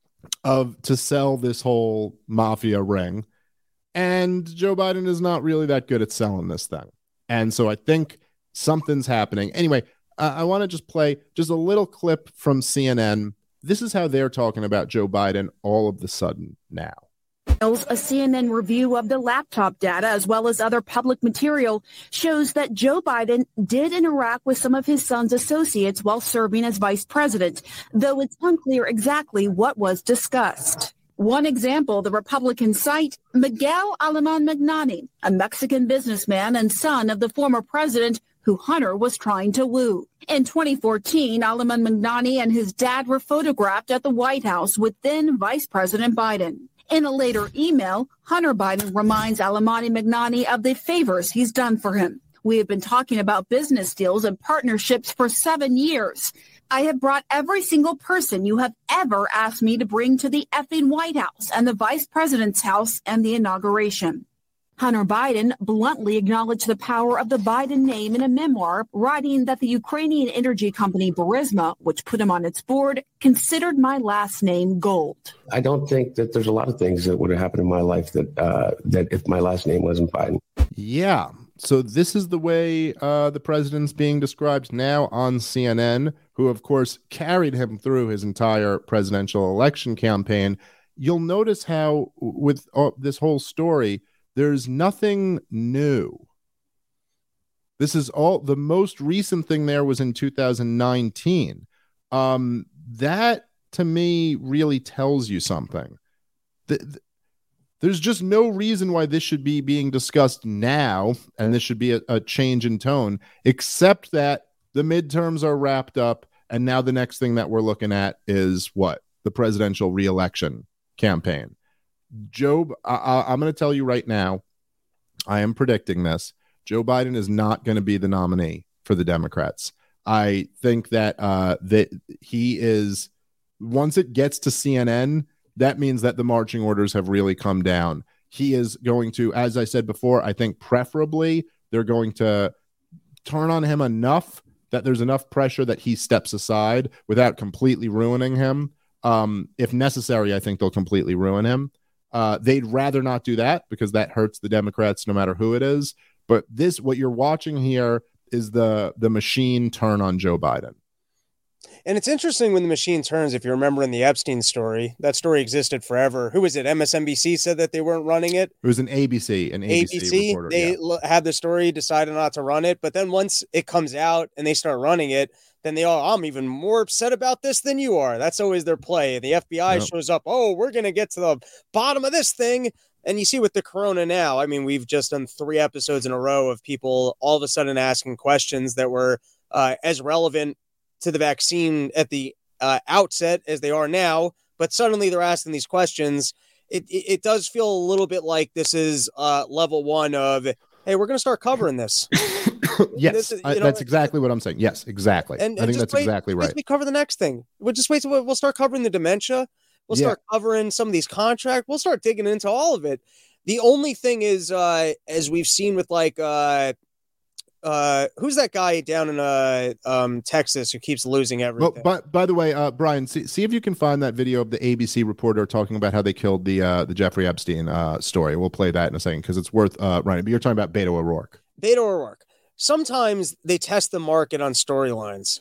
to sell this whole mafia ring. And Joe Biden is not really that good at selling this thing. And so I think something's happening. Anyway, I want to just play just a little clip from CNN. This is how they're talking about Joe Biden all of the sudden now. A CNN review of the laptop data, as well as other public material, shows that Joe Biden did interact with some of his son's associates while serving as vice president, though it's unclear exactly what was discussed. One example, the Republican site, Miguel Alemán Magnani, a Mexican businessman and son of the former president who Hunter was trying to woo. In 2014, Alemán Magnani and his dad were photographed at the White House with then Vice President Biden. In a later email, Hunter Biden reminds Alemán Magnani of the favors he's done for him. We have been talking about business deals and partnerships for 7 years. I have brought every single person you have ever asked me to bring to the effing White House and the vice president's house and the inauguration. Hunter Biden bluntly acknowledged the power of the Biden name in a memoir, writing that the Ukrainian energy company Burisma, which put him on its board, considered my last name gold. I don't think that there's a lot of things that would have happened in my life that if my last name wasn't Biden. Yeah. So this is the way the president's being described now on CNN, who, of course, carried him through his entire presidential election campaign. You'll notice how with this whole story, there's nothing new. This is all the most recent thing there was in 2019. That to me really tells you something. There's just no reason why this should be being discussed now, and this should be a change in tone, except that the midterms are wrapped up, and now the next thing that we're looking at is what? The presidential re-election campaign. Joe, I'm going to tell you right now, I am predicting this. Joe Biden is not going to be the nominee for the Democrats. I think that that he is, once it gets to CNN, that means that the marching orders have really come down. He is going to, as I said before, I think preferably they're going to turn on him enough that there's enough pressure that he steps aside without completely ruining him. If necessary, I think they'll completely ruin him. They'd rather not do that because that hurts the Democrats no matter who it is. But this, what you're watching here is the machine turn on Joe Biden. And it's interesting when the machine turns, if you remember in the Epstein story, that story existed forever. Who was it? MSNBC said that they weren't running it. It was an ABC reporter. They had the story, decided not to run it. But then once it comes out and they start running it, then they all, I'm even more upset about this than you are. That's always their play. The FBI shows up. Oh, we're going to get to the bottom of this thing. And you see with the corona now, I mean, we've just done 3 episodes in a row of people all of a sudden asking questions that were as relevant to the vaccine at the outset as they are now, but suddenly they're asking these questions. It does feel a little bit like this is level 1 of, hey, we're going to start covering this. Yes, that's exactly what I'm saying. Yes, exactly. And I think that's exactly right. We cover the next thing. We'll just wait. We'll start covering the dementia. We'll start covering some of these contracts. We'll start digging into all of it. The only thing is, as we've seen with like, who's that guy down in Texas who keeps losing everything? Well, by the way, Brian, see if you can find that video of the ABC reporter talking about how they killed the Jeffrey Epstein story. We'll play that in a second because it's worth running. But you're talking about Beto O'Rourke. Beto O'Rourke. Sometimes they test the market on storylines.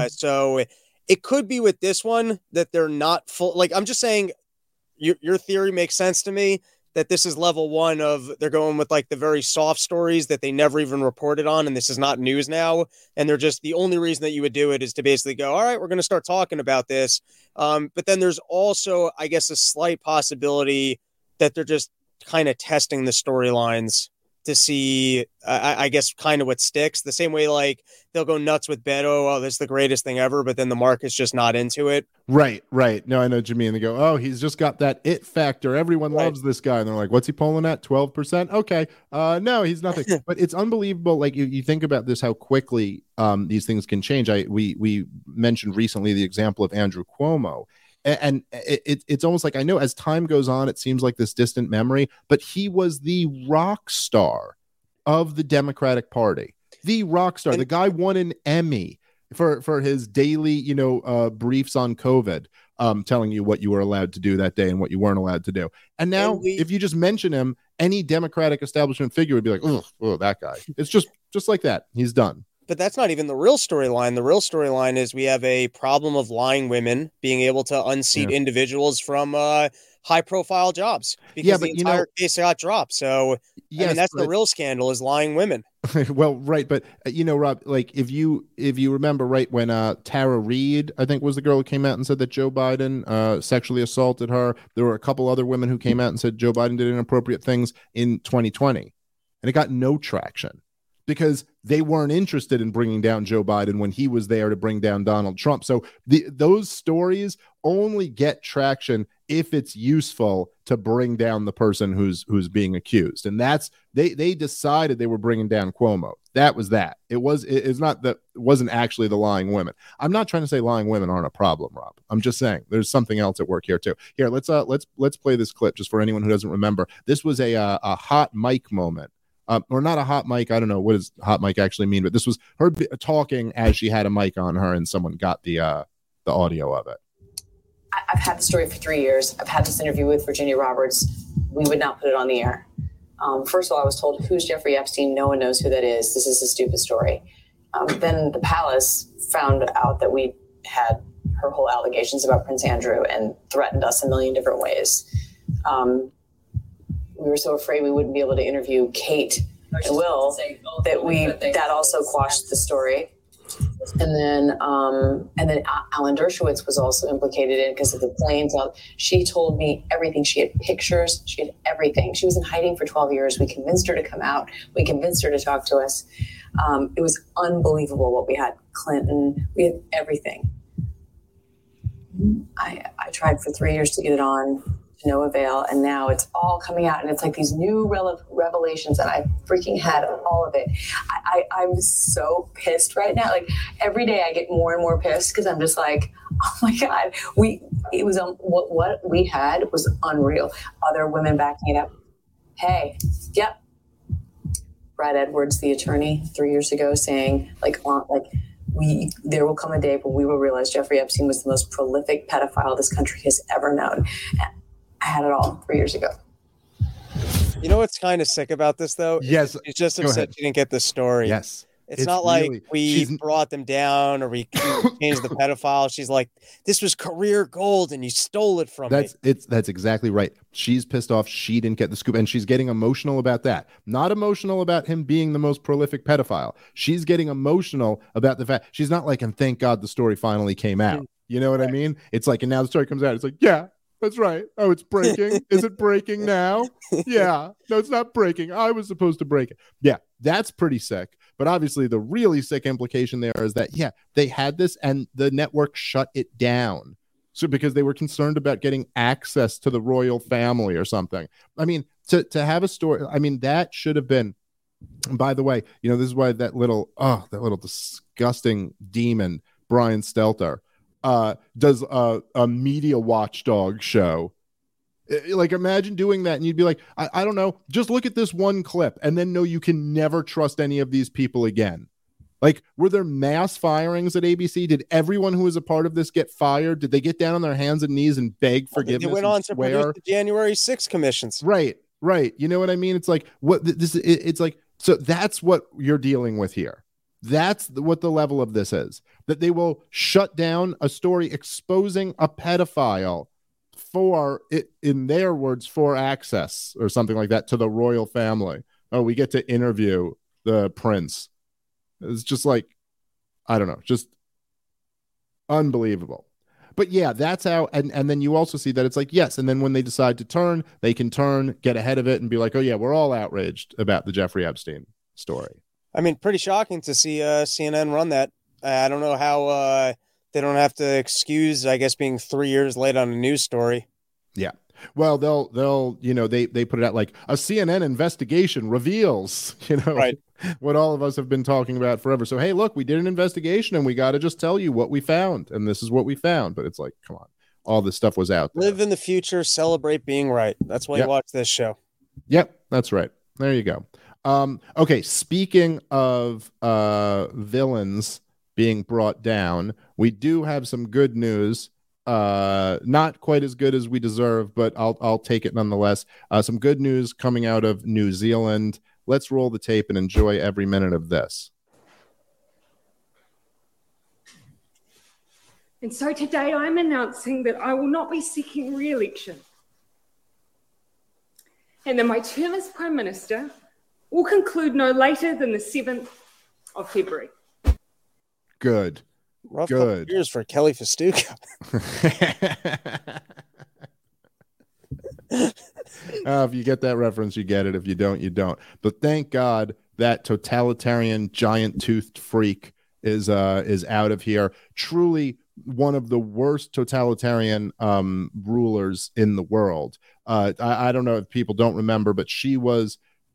So it could be with this one that they're not full. Like, I'm just saying your theory makes sense to me. That this is level 1 of they're going with like the very soft stories that they never even reported on. And this is not news now. And they're just, the only reason that you would do it is to basically go, all right, we're going to start talking about this. But then there's also, I guess, a slight possibility that they're just kind of testing the storylines to see, I guess, kind of what sticks. The same way, like, they'll go nuts with Beto. Oh, this is the greatest thing ever. But then the market's just not into it. Right. No, I know what you mean. They go, oh, he's just got that it factor. Everyone loves this guy. And they're like, what's he polling at? 12%? Okay. No, he's nothing. But it's unbelievable. Like, you think about this, how quickly these things can change. We mentioned recently the example of Andrew Cuomo. And it's almost like, I know as time goes on, it seems like this distant memory, but he was the rock star of the Democratic Party. The rock star. The guy won an Emmy for his daily, briefs on COVID, telling you what you were allowed to do that day and what you weren't allowed to do. And now, if you just mention him, any Democratic establishment figure would be like, oh, that guy. It's just like that. He's done. But that's not even the real storyline. The real storyline is we have a problem of lying women being able to unseat individuals from high-profile jobs because the entire case got dropped. So, yes, I mean, that's the real scandal is lying women. Well, right. But, Rob, like if you remember right when Tara Reid, I think was the girl who came out and said that Joe Biden sexually assaulted her. There were a couple other women who came out and said Joe Biden did inappropriate things in 2020. And it got no traction. Because they weren't interested in bringing down Joe Biden when he was there to bring down Donald Trump. So those stories only get traction if it's useful to bring down the person who's being accused. And that's they decided they were bringing down Cuomo. That was that. It wasn't actually the lying women. I'm not trying to say lying women aren't a problem, Rob. I'm just saying there's something else at work here too. Here, let's play this clip just for anyone who doesn't remember. This was a hot mic moment. Or not a hot mic. I don't know what does hot mic actually mean, but this was her talking as she had a mic on her, and someone got the audio of it. I've had the story for 3 years. I've had this interview with Virginia Roberts. We would not put it on the air. First of all, I was told, who's Jeffrey Epstein? No one knows who that is. This is a stupid story. Then the palace found out that we had her whole allegations about Prince Andrew and threatened us a million different ways. We were so afraid we wouldn't be able to interview Kate and Will that also quashed the story. And then Alan Dershowitz was also implicated in it because of the planes. She told me everything. She had pictures. She had everything. She was in hiding for 12 years. We convinced her to come out. We convinced her to talk to us. It was unbelievable what we had. Clinton, we had everything. I tried for 3 years to get it on, to no avail, and now it's all coming out, and it's like these new revelations, and I freaking had all of it. I'm so pissed right now. Like every day I get more and more pissed because I'm just like, oh my God, what we had was unreal. Other women backing it up. Hey, yep. Brad Edwards, the attorney, 3 years ago, saying there will come a day when we will realize Jeffrey Epstein was the most prolific pedophile this country has ever known. I had it all 3 years ago. You know what's kind of sick about this, though? Yes. She's just upset she didn't get the story. Yes. It's not like we brought them down or we changed the pedophile. She's like, this was career gold and you stole it from me. That's exactly right. She's pissed off. She didn't get the scoop, and she's getting emotional about that. Not emotional about him being the most prolific pedophile. She's getting emotional about the fact she's not like, and thank God the story finally came out. You know what I mean? It's like, and now the story comes out. It's like, yeah, that's right. Oh, it's breaking. Is it breaking now? Yeah. No, it's not breaking. I was supposed to break it. Yeah, that's pretty sick. But obviously the really sick implication there is that, yeah, they had this and the network shut it down. So because they were concerned about getting access to the royal family or something. I mean, to have a story, I mean, that should have been, by the way, you know, this is why that little disgusting demon, Brian Stelter, does a media watchdog show. Like, imagine doing that and you'd be like, I don't know, just look at this one clip and then know you can never trust any of these people again. Like, were there mass firings at ABC? Did everyone who was a part of this get fired? Did they get down on their hands and knees and beg forgiveness? They went on to produce the January 6th commissions. Right. You know what I mean? It's like, it's like, so that's what you're dealing with here. That's what the level of this is, that they will shut down a story exposing a pedophile for it, in their words, for access or something like that to the royal family. Oh, we get to interview the prince. It's just like, I don't know, just unbelievable. But yeah, that's how, and then you also see that it's like, yes, and then when they decide to turn, they can turn, get ahead of it and be like, oh yeah, we're all outraged about the Jeffrey Epstein story. I mean, pretty shocking to see CNN run that. I don't know how they don't have to excuse, I guess, being 3 years late on a news story. Yeah. Well, they'll you know, they put it out like a CNN investigation reveals, you know, right, what all of us have been talking about forever. So, hey, look, we did an investigation and we got to just tell you what we found. And this is what we found. But it's like, come on, all this stuff was out there. Live in the future, celebrate being right. That's why you watch this show. Yep, that's right. There you go. Okay, speaking of villains being brought down, we do have some good news. Not quite as good as we deserve, but I'll take it nonetheless. Some good news coming out of New Zealand. Let's roll the tape and enjoy every minute of this. And so today I'm announcing that I will not be seeking re-election, and that my term as Prime Minister will conclude no later than the 7th of February. Good. Rough couple years for Kelly Festuca. If you get that reference, you get it. If you don't, you don't. But thank God that totalitarian giant-toothed freak is out of here. Truly one of the worst totalitarian rulers in the world. I don't know if people don't remember, but she was,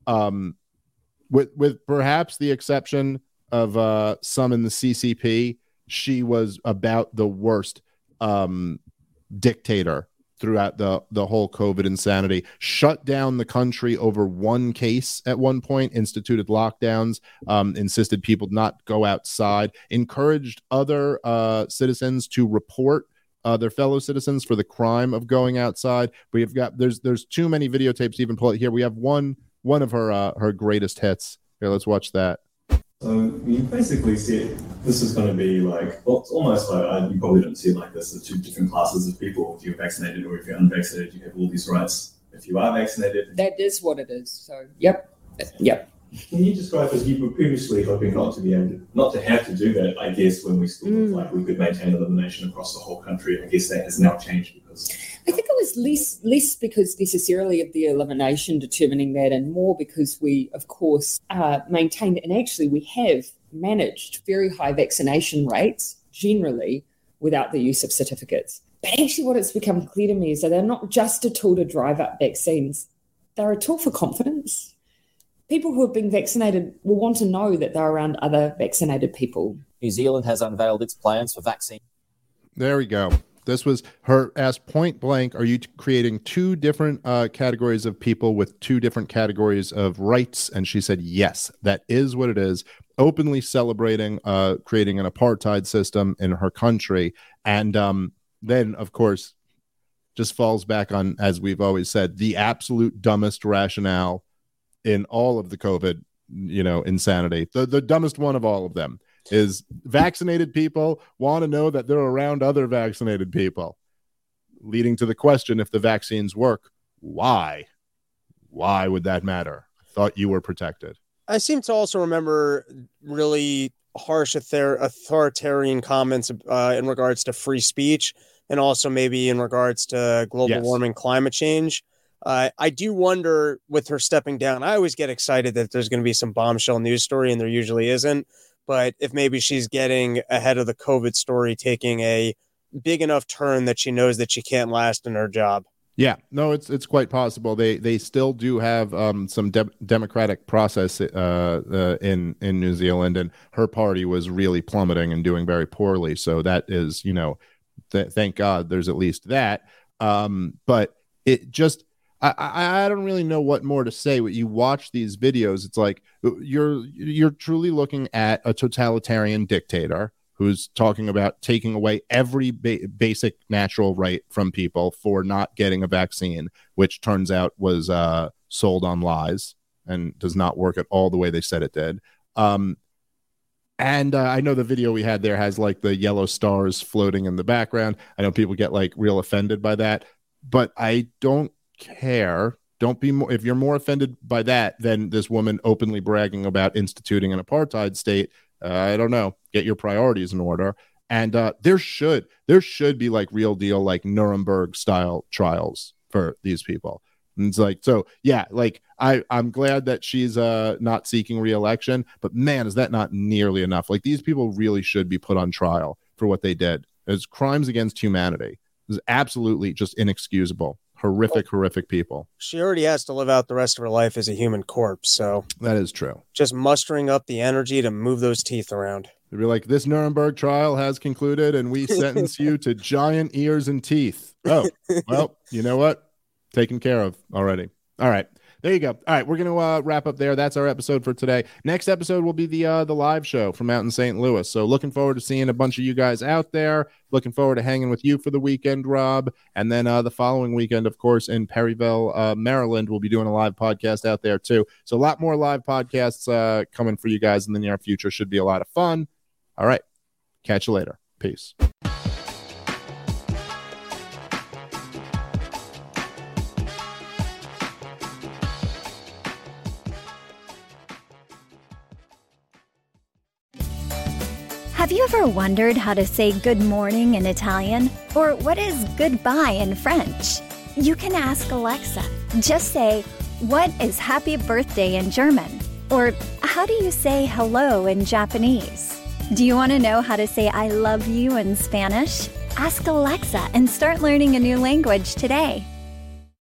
with perhaps the exception of some in the CCP, she was about the worst dictator throughout the whole COVID insanity. Shut down the country over one case at one point, instituted lockdowns, insisted people not go outside, encouraged other citizens to report their fellow citizens for the crime of going outside. There's too many videotapes to even pull it here. We have one one of her greatest hits. Here, let's watch that. So you basically said this is going to be like, well, it's almost like, you probably don't see it like this, there's two different classes of people. If you're vaccinated or if you're unvaccinated, you have all these rights. If you are vaccinated... That is what it is. So, yep. Can you describe, as you were previously hoping not to have to do that, I guess, when we still looked like we could maintain elimination across the whole country? I guess that has now changed because... I think it was less because necessarily of the elimination determining that, and more because we, of course, maintained, and actually we have managed very high vaccination rates generally without the use of certificates. But actually what it's become clear to me is that they're not just a tool to drive up vaccines, they're a tool for confidence. People who have been vaccinated will want to know that they're around other vaccinated people. New Zealand has unveiled its plans for vaccine. There we go. This was her asked point blank, are you creating two different categories of people with two different categories of rights? And she said, yes, that is what it is. Openly celebrating creating an apartheid system in her country. And then, of course, just falls back on, as we've always said, the absolute dumbest rationale in all of the COVID, insanity. The dumbest one of all of them is vaccinated people want to know that they're around other vaccinated people, leading to the question, if the vaccines work, why? Why would that matter? I thought you were protected. I seem to also remember really harsh authoritarian comments in regards to free speech, and also maybe in regards to global warming, climate change. I do wonder, with her stepping down, I always get excited that there's going to be some bombshell news story, and there usually isn't. But if maybe she's getting ahead of the COVID story, taking a big enough turn that she knows that she can't last in her job. Yeah, no, it's quite possible. They still do have some democratic process in New Zealand, and her party was really plummeting and doing very poorly. So that is, thank God there's at least that. But it just, I don't really know what more to say. When you watch these videos, it's like you're truly looking at a totalitarian dictator who's talking about taking away every basic natural right from people for not getting a vaccine, which turns out was sold on lies and does not work at all the way they said it did. And I know the video we had there has like the yellow stars floating in the background. I know people get like real offended by that, but I don't care. Don't be more, if you're more offended by that than this woman openly bragging about instituting an apartheid state, I don't know, get your priorities in order. And there should be like real deal, like Nuremberg style trials for these people. And it's like, so yeah, like I'm glad that she's not seeking re-election, but man, is that not nearly enough? Like, these people really should be put on trial for what they did. It's crimes against humanity. It's absolutely just inexcusable. Horrific people. She already has to live out the rest of her life as a human corpse, so that is true. Just mustering up the energy to move those teeth around. They'd be like, this Nuremberg trial has concluded and we sentence you to giant ears and teeth. Oh, well, you know what? Taken care of already. All right. There you go. All right, we're going to wrap up there. That's our episode for today. Next episode will be the live show from out in St. Louis. So looking forward to seeing a bunch of you guys out there. Looking forward to hanging with you for the weekend, Rob. And then the following weekend, of course, in Perryville, Maryland, we'll be doing a live podcast out there too. So a lot more live podcasts coming for you guys in the near future. Should be a lot of fun. All right. Catch you later. Peace. Have you ever wondered how to say good morning in Italian? Or what is goodbye in French? You can ask Alexa. Just say, what is happy birthday in German? Or how do you say hello in Japanese? Do you want to know how to say I love you in Spanish? Ask Alexa and start learning a new language today.